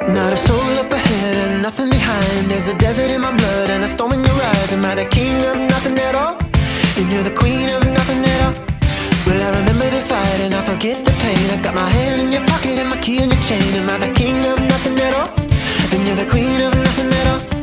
Not a soul up ahead and nothing behind. There's a desert in my blood and a storm in your eyes. Am I the king of nothing at all? And you're the queen of nothing at all. Well, I remember the fight and I forget the pain. I got my hand in your pocket and my key in your chain. Am I the king of nothing at all? And you're the queen of nothing at all.